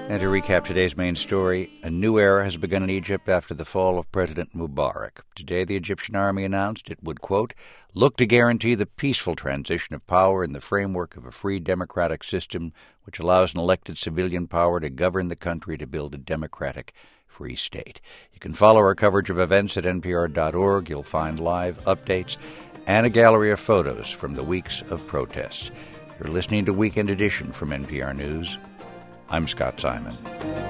And to recap today's main story, a new era has begun in Egypt after the fall of President Mubarak. Today, the Egyptian army announced it would, quote, look to guarantee the peaceful transition of power in the framework of a free democratic system which allows an elected civilian power to govern the country to build a democratic free state. You can follow our coverage of events at npr.org. You'll find live updates and a gallery of photos from the weeks of protests. You're listening to Weekend Edition from NPR News. I'm Scott Simon.